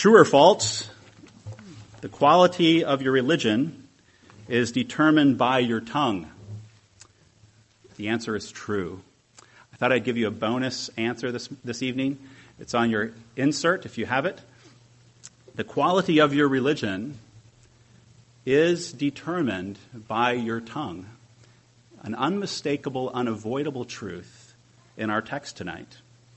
True or false, the quality of your religion is determined by your tongue. The answer is true. I thought I'd give you a bonus answer this evening. It's on your insert if you have it. The quality of your religion is determined by your tongue. An unmistakable, unavoidable truth in our text tonight.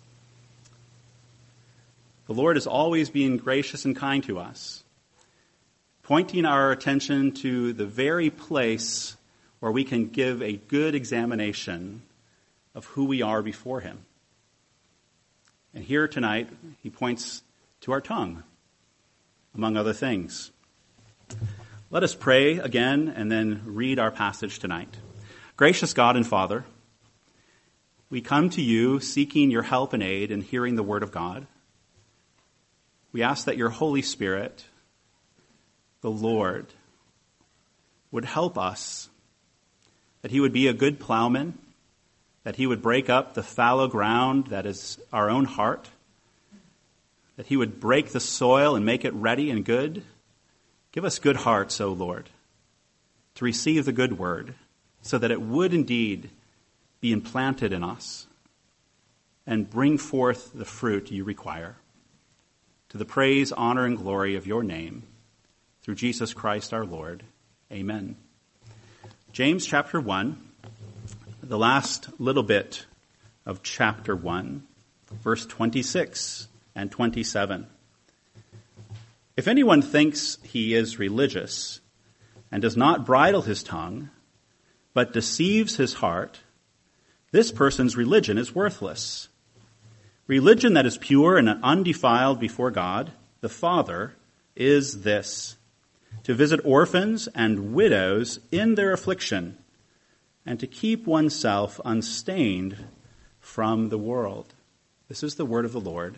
The Lord is always being gracious and kind to us, pointing our attention to the very place where we can give a good examination of who we are before Him. And here tonight, He points to our tongue, among other things. Let us pray again and then read our passage tonight. Gracious God and Father, we come to you seeking your help and aid in hearing the Word of God. We ask that your Holy Spirit, the Lord, would help us, that He would be a good plowman, that He would break up the fallow ground that is our own heart, that He would break the soil and make it ready and good. Give us good hearts, O Lord, to receive the good word, so that it would indeed be implanted in us and bring forth the fruit you require. To the praise, honor, and glory of your name, through Jesus Christ our Lord. Amen. James chapter 1, the last little bit of chapter 1, verse 26 and 27. If anyone thinks he is religious and does not bridle his tongue, but deceives his heart, this person's religion is worthless. Religion that is pure and undefiled before God, the Father, is this: to visit orphans and widows in their affliction, and to keep oneself unstained from the world. This is the word of the Lord.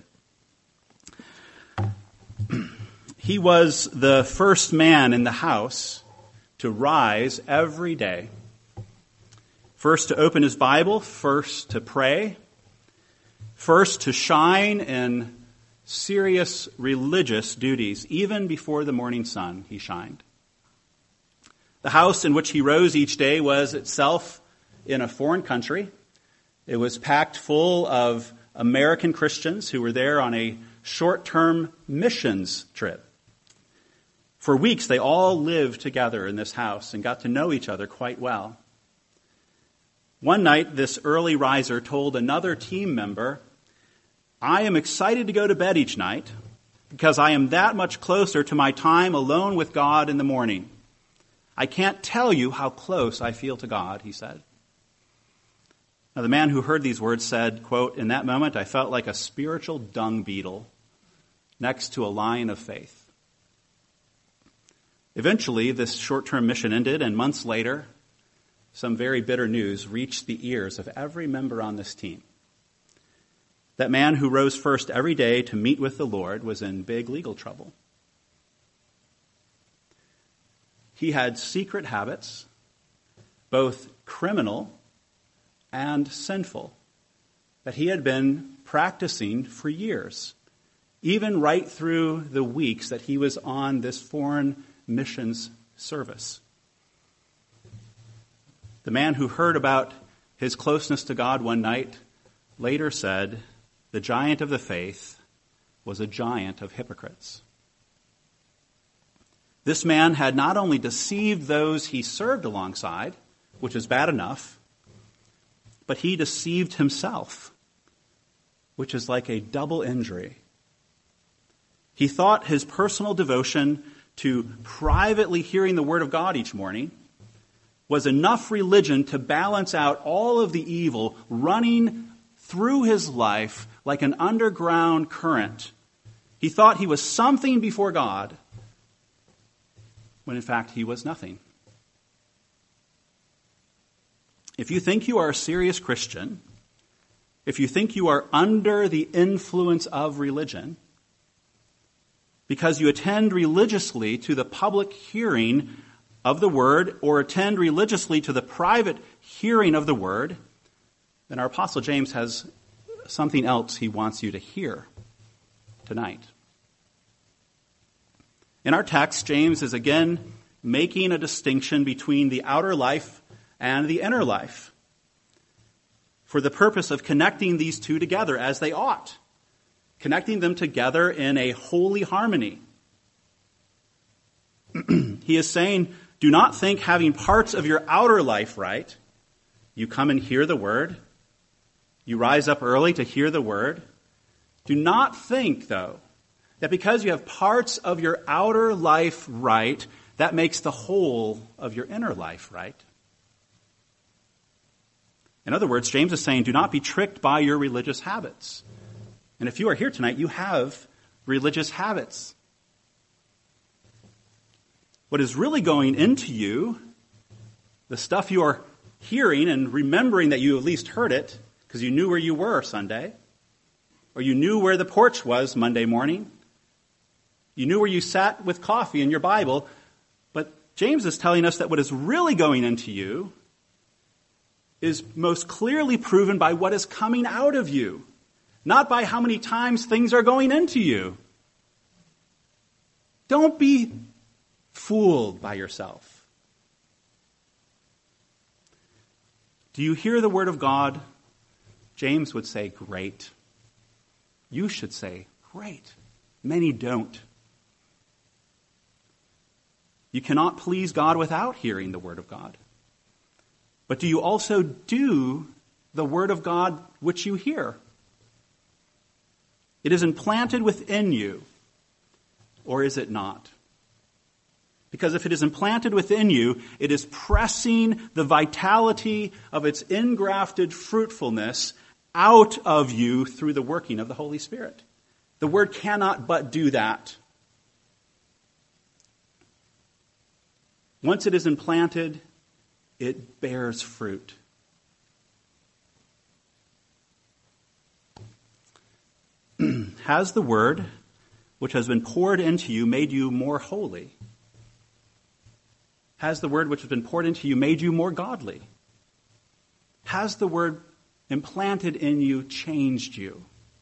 He was the first man in the house to rise every day. First to open his Bible, first to pray, first to shine in serious religious duties. Even before the morning sun, he shined. The house in which he rose each day was itself in a foreign country. It was packed full of American Christians who were there on a short-term missions trip. For weeks, they all lived together in this house and got to know each other quite well. One night, this early riser told another team member, "I am excited to go to bed each night because I am that much closer to my time alone with God in the morning. I can't tell you how close I feel to God," he said. Now, the man who heard these words said, quote, "In that moment, I felt like a spiritual dung beetle next to a lion of faith." Eventually, this short-term mission ended, and months later, some very bitter news reached the ears of every member on this team. That man who rose first every day to meet with the Lord was in big legal trouble. He had secret habits, both criminal and sinful, that he had been practicing for years, even right through the weeks that he was on this foreign missions service. The man who heard about his closeness to God one night later said, "The giant of the faith was a giant of hypocrites." This man had not only deceived those he served alongside, which is bad enough, but he deceived himself, which is like a double injury. He thought his personal devotion to privately hearing the Word of God each morning was enough religion to balance out all of the evil running through his life like an underground current. He thought he was something before God, when in fact he was nothing. If you think you are a serious Christian, if you think you are under the influence of religion, because you attend religiously to the public hearing of the Word or attend religiously to the private hearing of the Word, then our Apostle James has something else he wants you to hear tonight. In our text, James is again making a distinction between the outer life and the inner life for the purpose of connecting these two together as they ought, connecting them together in a holy harmony. He is saying, do not think having parts of your outer life right. You come and hear the word. You rise up early to hear the word. Do not think, though, that because you have parts of your outer life right, that makes the whole of your inner life right. In other words, James is saying, do not be tricked by your religious habits. And if you are here tonight, you have religious habits. What is really going into you, the stuff you are hearing and remembering that you at least heard it because you knew where you were Sunday, or you knew where the porch was Monday morning, you knew where you sat with coffee and your Bible, but James is telling us that what is really going into you is most clearly proven by what is coming out of you, not by how many times things are going into you. Don't be fooled by yourself. Do you hear the word of God? James would say, great. You should say, great. Many don't. You cannot please God without hearing the word of God. But do you also do the word of God which you hear? It is implanted within you, or is it not? Because if it is implanted within you, it is pressing the vitality of its engrafted fruitfulness out of you through the working of the Holy Spirit. The word cannot but do that. Once it is implanted, it bears fruit. Has the word which has been poured into you made you more holy? Has the word which has been poured into you made you more godly? Has the word implanted in you changed you?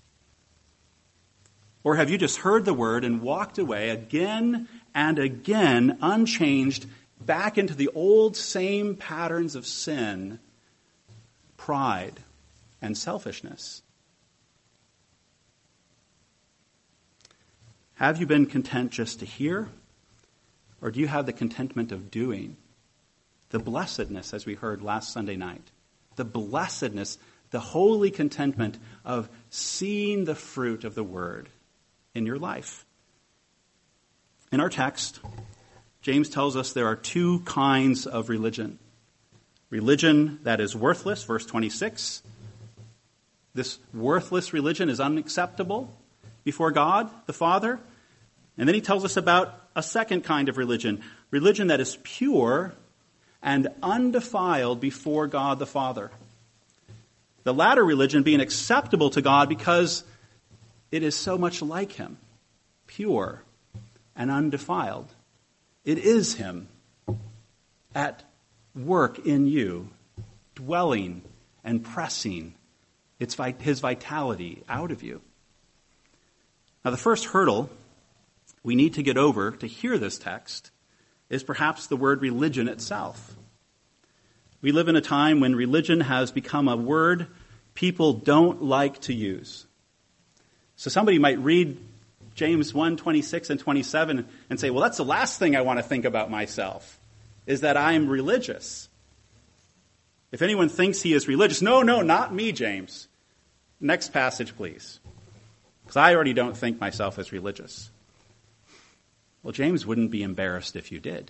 Or have you just heard the word and walked away again and again, unchanged, back into the old same patterns of sin, pride, and selfishness? Have you been content just to hear? Or do you have the contentment of doing? The blessedness, as we heard last Sunday night. The blessedness, the holy contentment of seeing the fruit of the word in your life. In our text, James tells us there are two kinds of religion. Religion that is worthless, verse 26. This worthless religion is unacceptable before God the Father. And then he tells us about a second kind of religion that is pure and undefiled before God the Father. The latter religion being acceptable to God because it is so much like him, pure and undefiled. It is him at work in you, dwelling and pressing his vitality out of you. Now, the first hurdle we need to get over to hear this text is perhaps the word religion itself. We live in a time when religion has become a word people don't like to use. So somebody might read James 1:26 and 27 and say, well, that's the last thing I want to think about myself, is that I'm religious. If anyone thinks he is religious, no, not me, James. Next passage, please. Because I already don't think myself as religious. Well, James wouldn't be embarrassed if you did.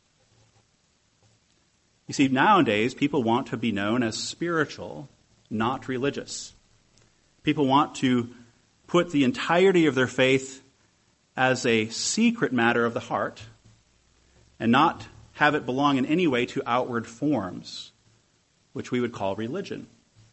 You see, nowadays, people want to be known as spiritual, not religious. People want to put the entirety of their faith as a secret matter of the heart and not have it belong in any way to outward forms, which we would call religion.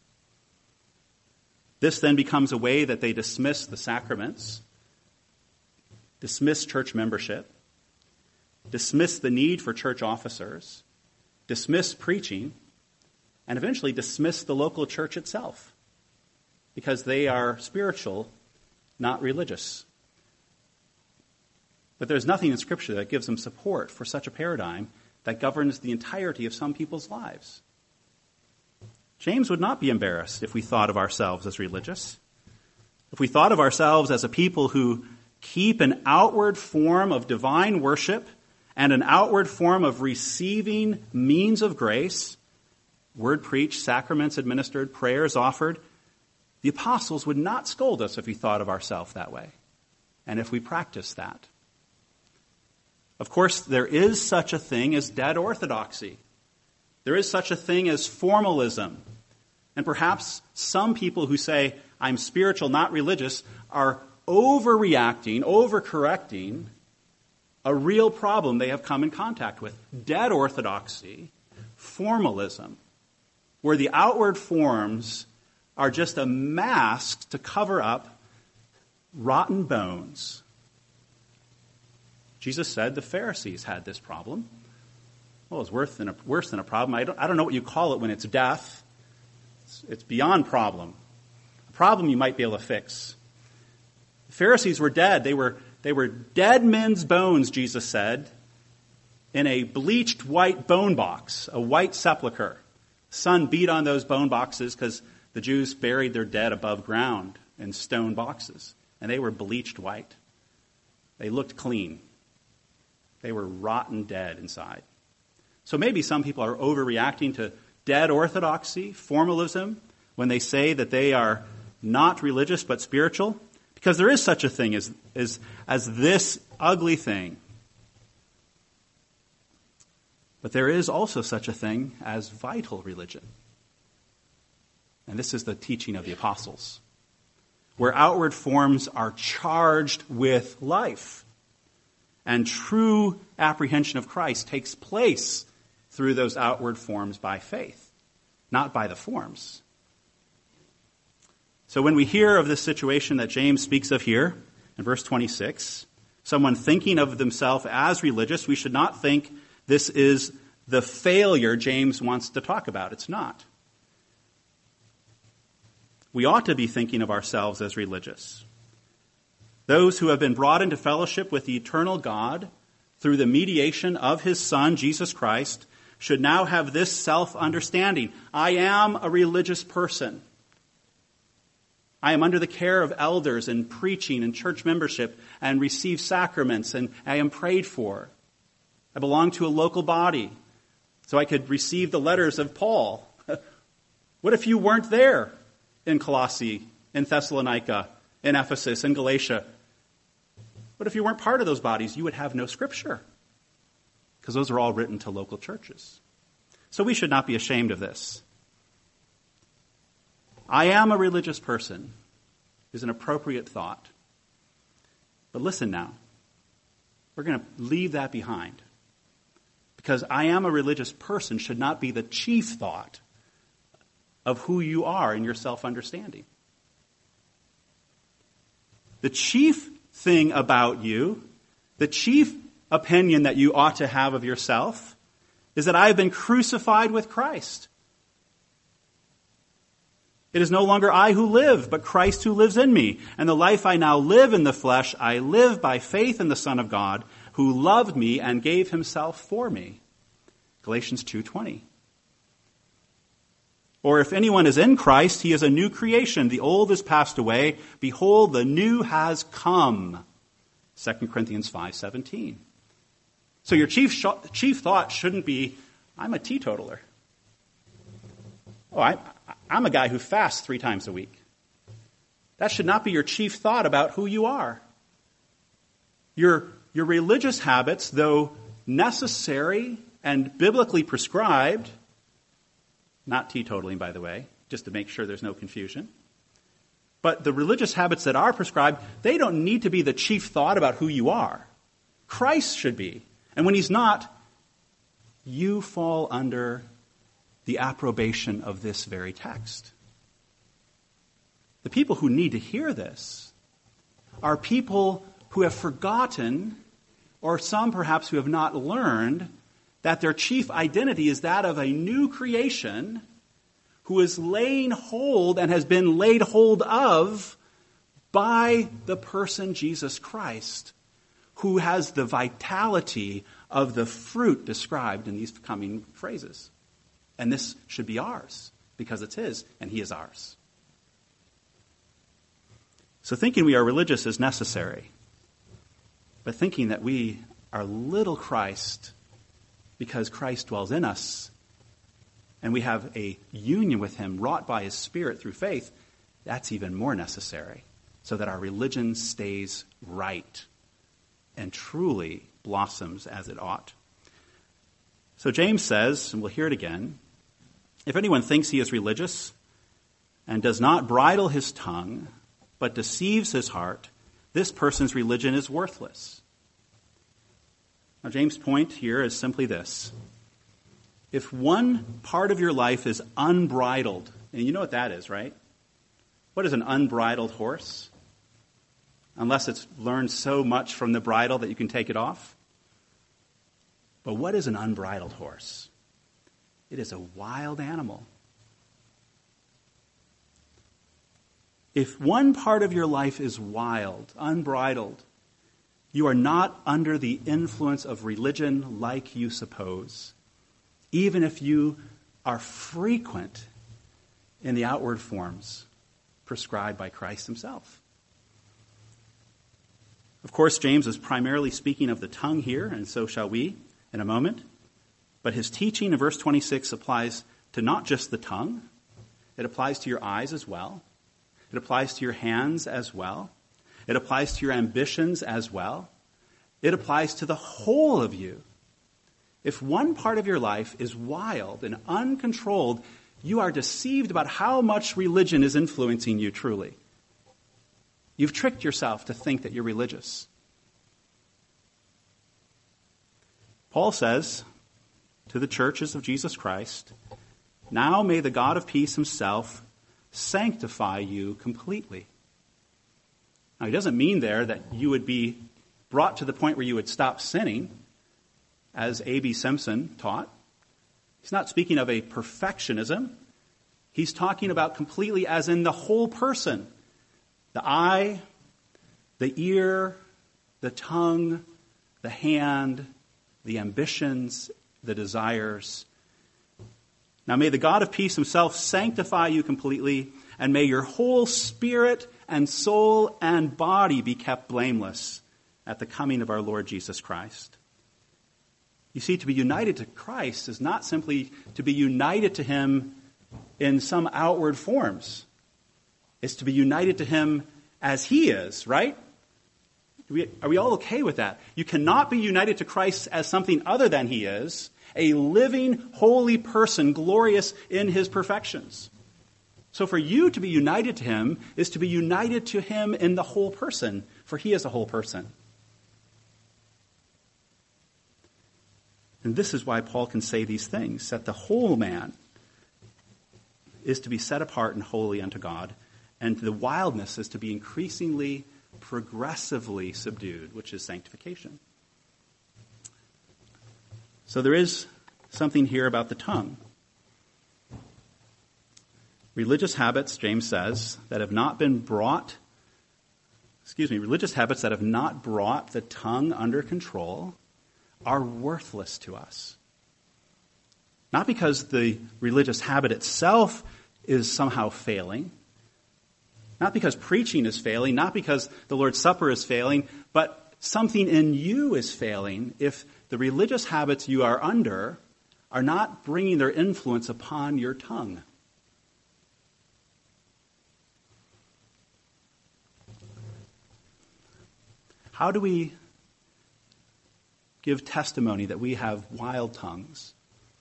This then becomes a way that they dismiss the sacraments, dismiss church membership, dismiss the need for church officers, dismiss preaching, and eventually dismiss the local church itself because they are spiritual, not religious. But there's nothing in Scripture that gives them support for such a paradigm that governs the entirety of some people's lives. James would not be embarrassed if we thought of ourselves as religious. If we thought of ourselves as a people who keep an outward form of divine worship and an outward form of receiving means of grace, word preached, sacraments administered, prayers offered, the apostles would not scold us if we thought of ourselves that way, and if we practiced that. Of course, there is such a thing as dead orthodoxy. There is such a thing as formalism. And perhaps some people who say, I'm spiritual, not religious, are overreacting, overcorrecting a real problem they have come in contact with. Dead orthodoxy, formalism, where the outward forms are just a mask to cover up rotten bones. Jesus said the Pharisees had this problem. Well, it's worse than a problem. I don't know what you call it when it's death. It's beyond problem. A problem you might be able to fix. The Pharisees were dead. They were dead men's bones, Jesus said, in a bleached white bone box, a white sepulcher. The sun beat on those bone boxes because the Jews buried their dead above ground in stone boxes, and they were bleached white. They looked clean. They were rotten dead inside. So maybe some people are overreacting to dead orthodoxy, formalism, when they say that they are not religious but spiritual, because there is such a thing as this ugly thing. But there is also such a thing as vital religion. And this is the teaching of the apostles, where outward forms are charged with life. And true apprehension of Christ takes place through those outward forms by faith, not by the forms. So when we hear of this situation that James speaks of here in verse 26, someone thinking of themselves as religious, we should not think this is the failure James wants to talk about. It's not. We ought to be thinking of ourselves as religious. Those who have been brought into fellowship with the eternal God through the mediation of his Son, Jesus Christ, should now have this self-understanding. I am a religious person. I am under the care of elders and preaching and church membership and receive sacraments, and I am prayed for. I belong to a local body, so I could receive the letters of Paul. What if you weren't there in Colossae, in Thessalonica, in Ephesus, in Galatia? What if you weren't part of those bodies? You would have no scripture, because those are all written to local churches. So we should not be ashamed of this. I am a religious person is an appropriate thought. But listen now. We're going to leave that behind. Because I am a religious person should not be the chief thought of who you are in your self-understanding. The chief thing about you, the chief opinion that you ought to have of yourself, is that I have been crucified with Christ. It is no longer I who live, but Christ who lives in me. And the life I now live in the flesh, I live by faith in the Son of God, who loved me and gave himself for me. Galatians 2:20. Or if anyone is in Christ, he is a new creation. The old is passed away. Behold, the new has come. 2 Corinthians 5:17. So your chief thought shouldn't be, I'm a teetotaler. Oh, I'm a guy who fasts 3 times a week. That should not be your chief thought about who you are. Your religious habits, though necessary and biblically prescribed, not teetotaling, by the way, just to make sure there's no confusion, but the religious habits that are prescribed, they don't need to be the chief thought about who you are. Christ should be. And when he's not, you fall under the approbation of this very text. The people who need to hear this are people who have forgotten, or some perhaps who have not learned, that their chief identity is that of a new creation who is laying hold and has been laid hold of by the person Jesus Christ, who has the vitality of the fruit described in these coming phrases. And this should be ours, because it's his, and he is ours. So thinking we are religious is necessary. But thinking that we are little Christ because Christ dwells in us and we have a union with him wrought by his Spirit through faith, that's even more necessary so that our religion stays right and truly blossoms as it ought. So James says, and we'll hear it again, if anyone thinks he is religious and does not bridle his tongue but deceives his heart, this person's religion is worthless. Now, James' point here is simply this. If one part of your life is unbridled, and you know what that is, right? What is an unbridled horse? Unless it's learned so much from the bridle that you can take it off. But what is an unbridled horse? It is a wild animal. If one part of your life is wild, unbridled, you are not under the influence of religion like you suppose, even if you are frequent in the outward forms prescribed by Christ himself. Of course, James is primarily speaking of the tongue here, and so shall we in a moment. But his teaching in verse 26 applies to not just the tongue. It applies to your eyes as well. It applies to your hands as well. It applies to your ambitions as well. It applies to the whole of you. If one part of your life is wild and uncontrolled, you are deceived about how much religion is influencing you truly. You've tricked yourself to think that you're religious. Paul says to the churches of Jesus Christ, now may the God of peace himself sanctify you completely. Now, he doesn't mean there that you would be brought to the point where you would stop sinning, as A.B. Simpson taught. He's not speaking of a perfectionism. He's talking about completely as in the whole person. The eye, the ear, the tongue, the hand, the ambitions, the desires. Now may the God of peace himself sanctify you completely, and may your whole spirit and soul and body be kept blameless at the coming of our Lord Jesus Christ. You see, to be united to Christ is not simply to be united to him in some outward forms. It's to be united to him as he is, right? Are we all okay with that? You cannot be united to Christ as something other than he is, a living, holy person, glorious in his perfections. So for you to be united to him is to be united to him in the whole person, for he is a whole person. And this is why Paul can say these things, that the whole man is to be set apart and holy unto God, and the wildness is to be increasingly, progressively subdued, which is sanctification. So there is something here about the tongue. Religious habits, James says, religious habits that have not brought the tongue under control are worthless to us. Not because the religious habit itself is somehow failing, not because preaching is failing, not because the Lord's Supper is failing, but something in you is failing if the religious habits you are under are not bringing their influence upon your tongue. How do we give testimony that we have wild tongues?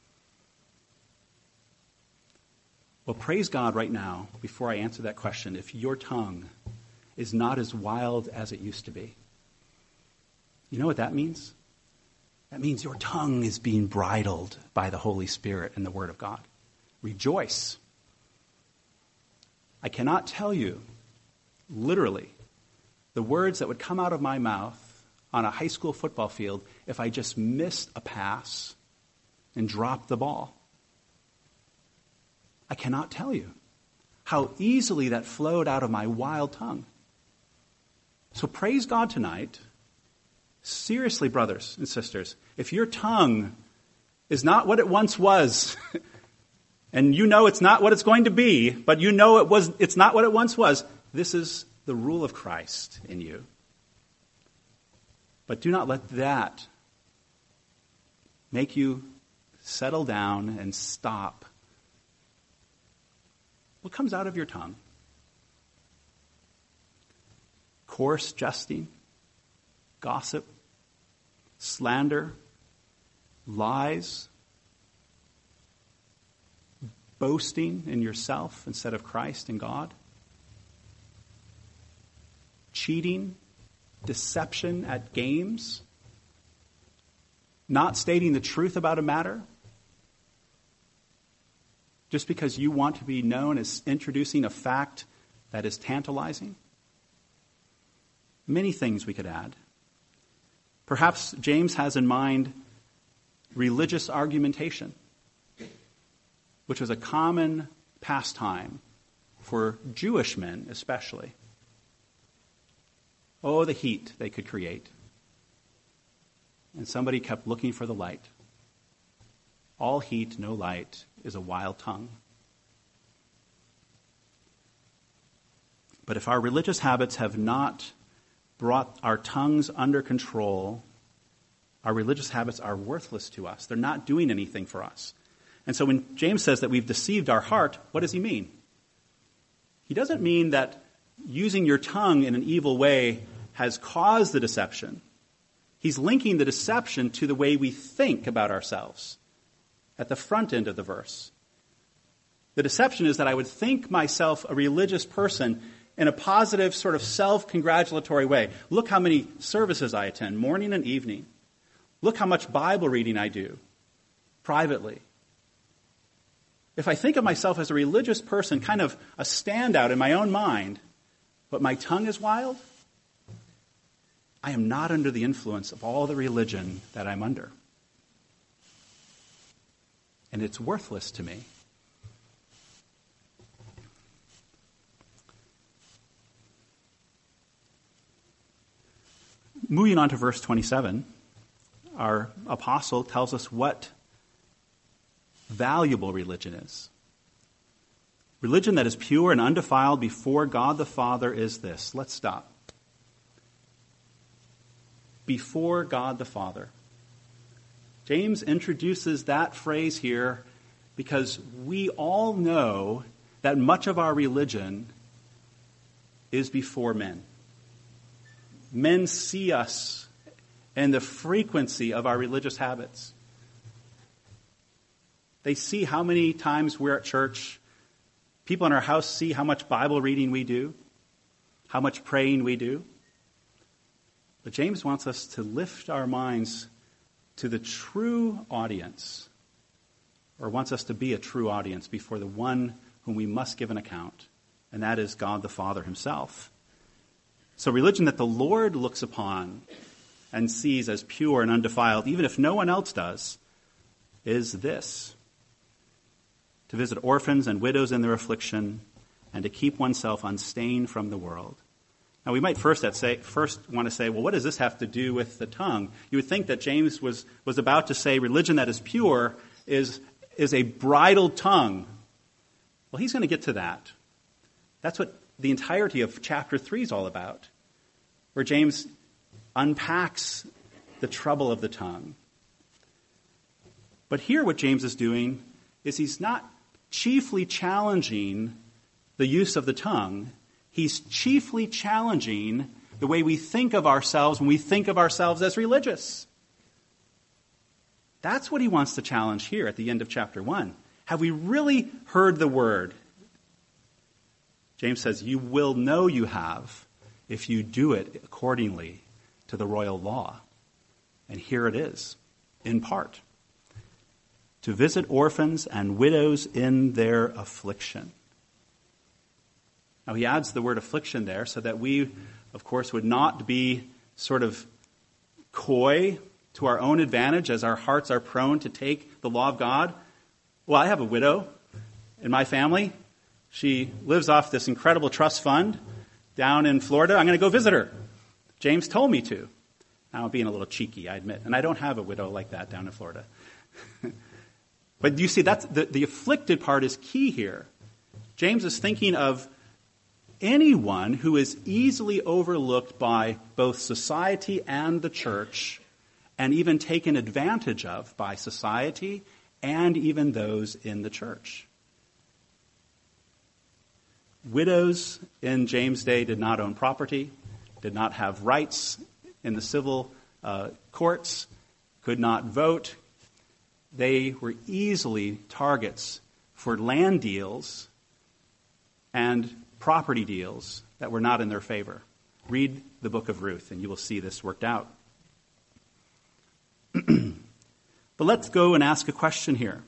Well, praise God right now, before I answer that question, if your tongue is not as wild as it used to be. You know what that means? That means your tongue is being bridled by the Holy Spirit and the Word of God. Rejoice. I cannot tell you, literally, the words that would come out of my mouth on a high school football field if I just missed a pass and dropped the ball. I cannot tell you how easily that flowed out of my wild tongue. So praise God tonight. Seriously, brothers and sisters, if your tongue is not what it once was, and you know it's not what it's going to be, but you know it's not what it once was, this is the rule of Christ in you. But do not let that make you settle down and stop. What comes out of your tongue? Coarse jesting, gossip, slander, lies, boasting in yourself instead of Christ and God, cheating, deception at games, not stating the truth about a matter, just because you want to be known as introducing a fact that is tantalizing. Many things we could add. Perhaps James has in mind religious argumentation, which was a common pastime for Jewish men especially. Oh, the heat they could create. And somebody kept looking for the light. All heat, no light, is a wild tongue. But if our religious habits have not brought our tongues under control, our religious habits are worthless to us. They're not doing anything for us. And so when James says that we've deceived our heart, what does he mean? He doesn't mean that using your tongue in an evil way has caused the deception. He's linking the deception to the way we think about ourselves at the front end of the verse. The deception is that I would think myself a religious person in a positive sort of self-congratulatory way. Look how many services I attend, morning and evening. Look how much Bible reading I do privately. If I think of myself as a religious person, kind of a standout in my own mind, but my tongue is wild, I am not under the influence of all the religion that I'm under. And it's worthless to me. Moving on to verse 27, our apostle tells us what valuable religion is. Religion that is pure and undefiled before God the Father is this. Let's stop. Before God the Father. James introduces that phrase here because we all know that much of our religion is before men. Men see us and the frequency of our religious habits. They see how many times we're at church. People in our house see how much Bible reading we do, how much praying we do. But James wants us to lift our minds to the true audience, or wants us to be a true audience before the one whom we must give an account, and that is God the Father himself. So religion that the Lord looks upon and sees as pure and undefiled, even if no one else does, is this: to visit orphans and widows in their affliction, and to keep oneself unstained from the world. Now, we might first want to say, well, what does this have to do with the tongue? You would think that James was about to say religion that is pure is a bridled tongue. Well, he's going to get to that. That's what the entirety of chapter 3 is all about, where James unpacks the trouble of the tongue. But here what James is doing is he's not chiefly challenging the use of the tongue. He's chiefly challenging the way we think of ourselves when we think of ourselves as religious. That's what he wants to challenge here at the end of chapter 1. Have we really heard the word? James says, you will know you have if you do it accordingly to the royal law. And here it is, in part. To visit orphans and widows in their affliction. Now he adds the word affliction there so that we, of course, would not be sort of coy to our own advantage as our hearts are prone to take the law of God. Well, I have a widow in my family. She lives off this incredible trust fund down in Florida. I'm going to go visit her. James told me to. Now, I'm being a little cheeky, I admit. And I don't have a widow like that down in Florida. But you see, that's the afflicted part is key here. James is thinking of anyone who is easily overlooked by both society and the church, and even taken advantage of by society and even those in the church. Widows in James' day did not own property, did not have rights in the civil courts, could not vote. They were easily targets for land deals and property deals that were not in their favor. Read the book of Ruth, and you will see this worked out. But let's go and ask a question here.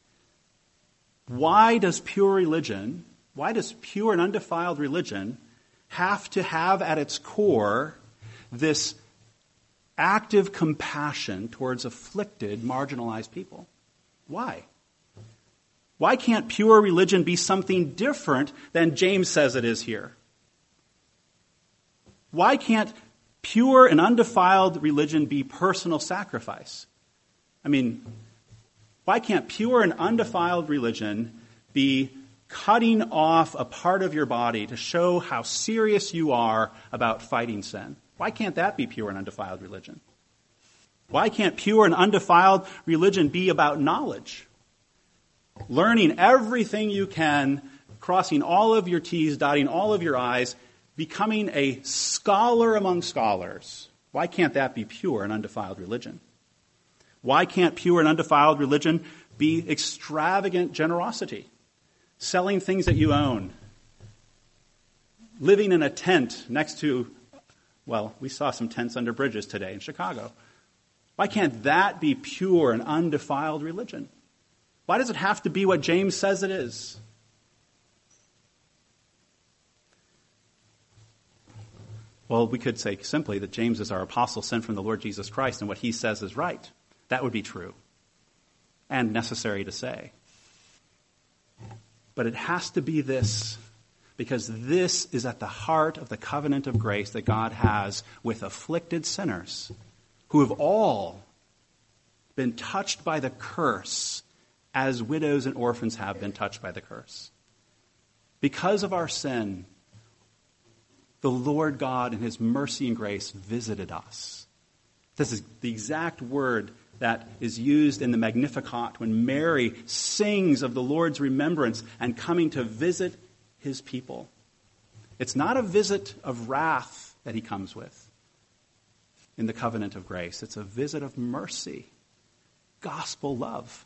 Why does pure and undefiled religion have to have at its core this active compassion towards afflicted, marginalized people? Why? Why can't pure religion be something different than James says it is here? Why can't pure and undefiled religion be personal sacrifice? I mean, why can't pure and undefiled religion be cutting off a part of your body to show how serious you are about fighting sin? Why can't that be pure and undefiled religion? Why can't pure and undefiled religion be about knowledge? Learning everything you can, crossing all of your T's, dotting all of your I's, becoming a scholar among scholars. Why can't that be pure and undefiled religion? Why can't pure and undefiled religion be extravagant generosity? Selling things that you own. Living in a tent next to, well, we saw some tents under bridges today in Chicago. Why can't that be pure and undefiled religion? Why does it have to be what James says it is? Well, we could say simply that James is our apostle sent from the Lord Jesus Christ, and what he says is right. That would be true and necessary to say. But it has to be this, because this is at the heart of the covenant of grace that God has with afflicted sinners who have all been touched by the curse as widows and orphans have been touched by the curse. Because of our sin, the Lord God in his mercy and grace visited us. This is the exact word that is used in the Magnificat when Mary sings of the Lord's remembrance and coming to visit his people. It's not a visit of wrath that he comes with in the covenant of grace. It's a visit of mercy, gospel love.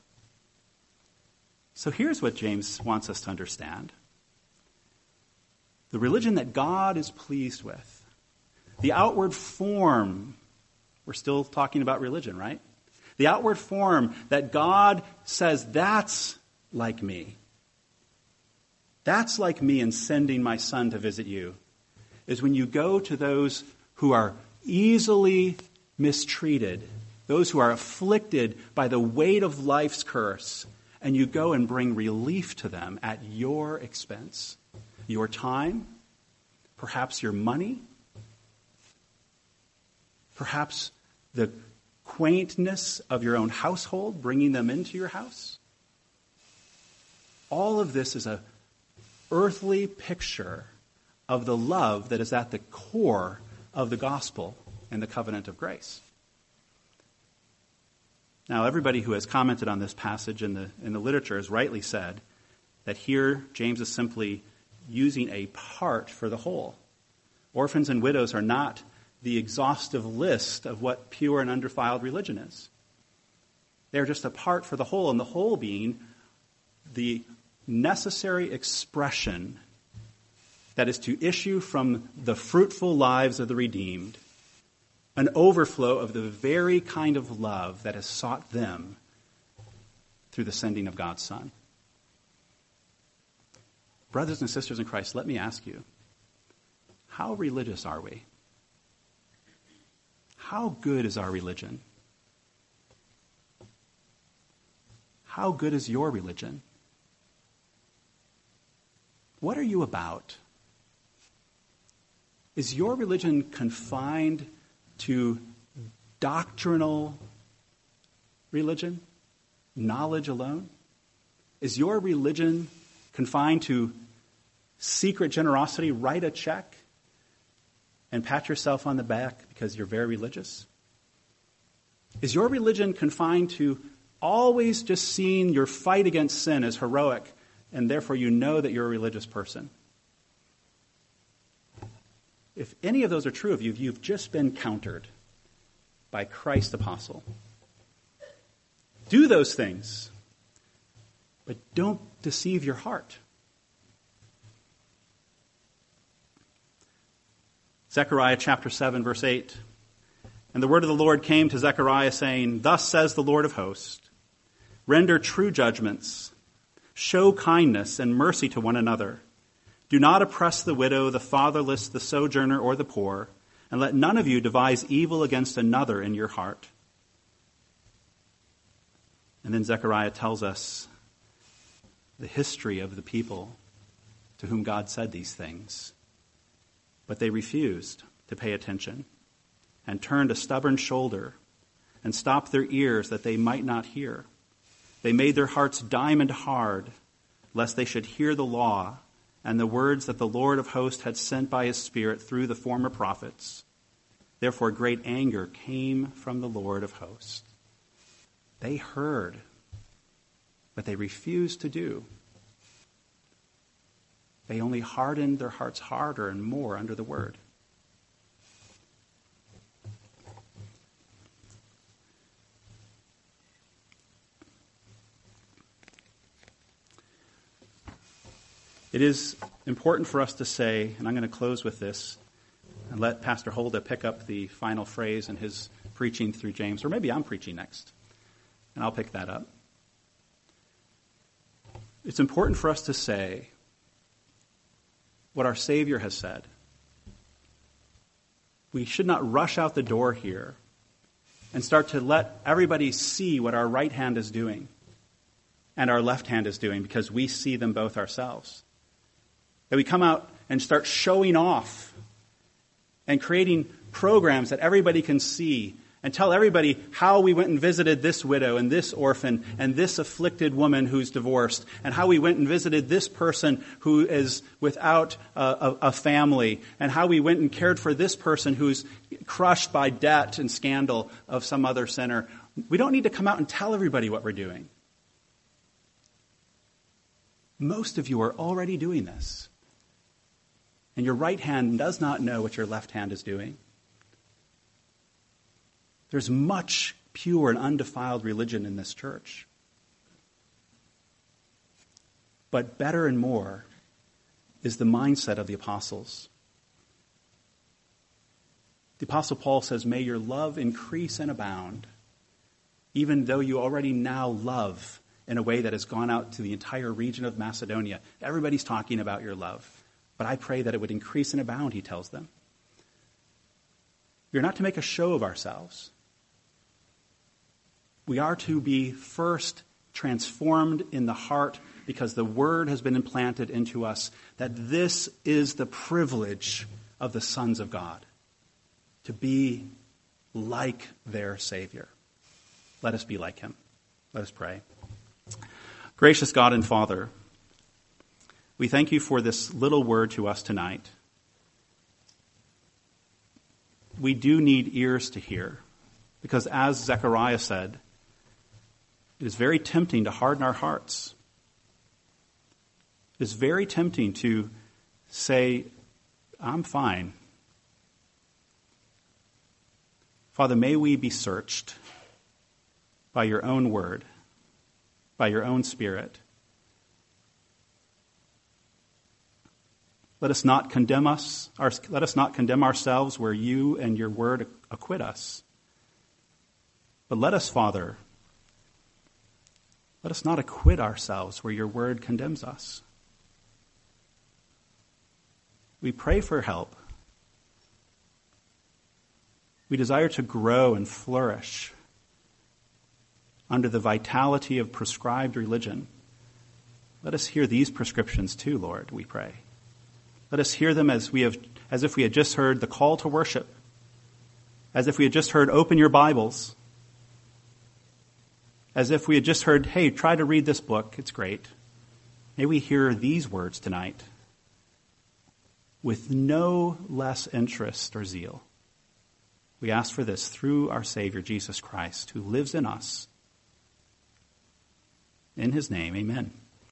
So here's what James wants us to understand. The religion that God is pleased with, the outward form, we're still talking about religion, right? The outward form that God says, that's like me. That's like me in sending my son to visit you, is when you go to those who are easily mistreated, those who are afflicted by the weight of life's curse, and you go and bring relief to them at your expense. Your time, perhaps your money, perhaps the quaintness of your own household, bringing them into your house. All of this is an earthly picture of the love that is at the core of the gospel and the covenant of grace. Now, everybody who has commented on this passage in the literature has rightly said that here James is simply using a part for the whole. Orphans and widows are not the exhaustive list of what pure and undefiled religion is. They're just a part for the whole, and the whole being the necessary expression that is to issue from the fruitful lives of the redeemed, an overflow of the very kind of love that has sought them through the sending of God's Son. Brothers and sisters in Christ, let me ask you, how religious are we? How good is our religion? How good is your religion? What are you about? Is your religion confined to doctrinal religion? Knowledge alone? Is your religion confined to secret generosity? Write a check and pat yourself on the back because you're very religious? Is your religion confined to always just seeing your fight against sin as heroic, and therefore you know that you're a religious person? If any of those are true of you, you've just been countered by Christ's apostle. Do those things, but don't deceive your heart. Zechariah chapter 7, verse 8. And the word of the Lord came to Zechariah, saying, Thus says the Lord of hosts, render true judgments, show kindness and mercy to one another. Do not oppress the widow, the fatherless, the sojourner, or the poor, and let none of you devise evil against another in your heart. And then Zechariah tells us the history of the people to whom God said these things. But they refused to pay attention and turned a stubborn shoulder and stopped their ears that they might not hear. They made their hearts diamond hard, lest they should hear the law and the words that the Lord of hosts had sent by his Spirit through the former prophets. Therefore great anger came from the Lord of hosts. They heard, but they refused to do. They only hardened their hearts harder and more under the word. It is important for us to say, and I'm going to close with this, and let Pastor Holda pick up the final phrase in his preaching through James, or maybe I'm preaching next, and I'll pick that up. It's important for us to say what our Savior has said. We should not rush out the door here and start to let everybody see what our right hand is doing and our left hand is doing because we see them both ourselves. That we come out and start showing off and creating programs that everybody can see and tell everybody how we went and visited this widow and this orphan and this afflicted woman who's divorced and how we went and visited this person who is without a family and how we went and cared for this person who's crushed by debt and scandal of some other sinner. We don't need to come out and tell everybody what we're doing. Most of you are already doing this. And your right hand does not know what your left hand is doing. There's much pure and undefiled religion in this church. But better and more is the mindset of the apostles. The Apostle Paul says, may your love increase and abound, even though you already now love in a way that has gone out to the entire region of Macedonia. Everybody's talking about your love. But I pray that it would increase and abound, he tells them. We are not to make a show of ourselves. We are to be first transformed in the heart because the word has been implanted into us that this is the privilege of the sons of God, to be like their Savior. Let us be like him. Let us pray. Gracious God and Father, we thank you for this little word to us tonight. We do need ears to hear, because as Zechariah said, it is very tempting to harden our hearts. It is very tempting to say, I'm fine. Father, may we be searched by your own word, by your own Spirit. Let us not condemn ourselves where you and your word acquit us. But let us, Father, let us not acquit ourselves where your word condemns us. We pray for help. We desire to grow and flourish under the vitality of prescribed religion. Let us hear these prescriptions too, Lord, we pray. Let us hear them as if we had just heard the call to worship. as if we had just heard, open your Bibles, as if we had just heard, hey, try to read this book, it's great. May we hear these words tonight with no less interest or zeal. We ask for this through our Savior, Jesus Christ, who lives in us. In his name, amen.